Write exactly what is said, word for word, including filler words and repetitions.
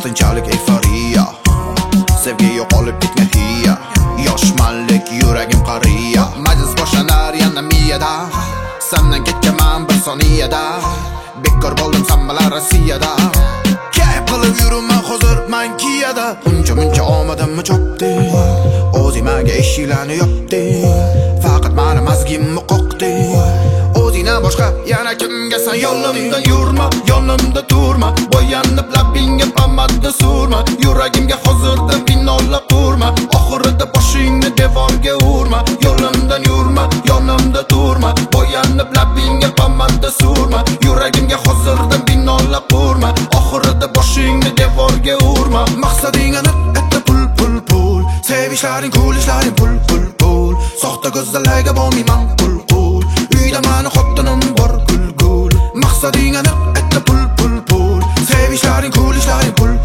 vaqtinchalik euforiya, sevgi yo'qolib ketgan hiya, yoshmanlik yuragim qariya. Majlis boshlanar yana miyada, sendan ketganman bir soniyada, bekor bo'ldim sammalar Rossiyada. Kayf qilib yuraman hozir man Kiyada. Uncha muncha omadimni chopdi, o'zimaga eshiklarni yopdi, faqat meni mazgimni qoqdi. O'zingdan boshqa yana kimga san yo'limdan yurma, yonimda turma, bo'yanib labingga pamadni surma, yuragimga hozirdan binolar qurma, oxirida boshingni devorga urma. Yo'limdan yurma, yonimda turma, bo'yanib labingga pamadni surma, yuragimga hozirdan binolar qurma, oxirida boshingni devorga urma. Maqsading aniq, etta pul pul pul, sevishlaring cool, ishlaring pul pul pul, soxta go'zallarga bo'lmayman qul qul, uyda meni xotinim bor gul gul. Maqsading aniq, etta pul pul pul, sevishlaring cool, ishlaring pul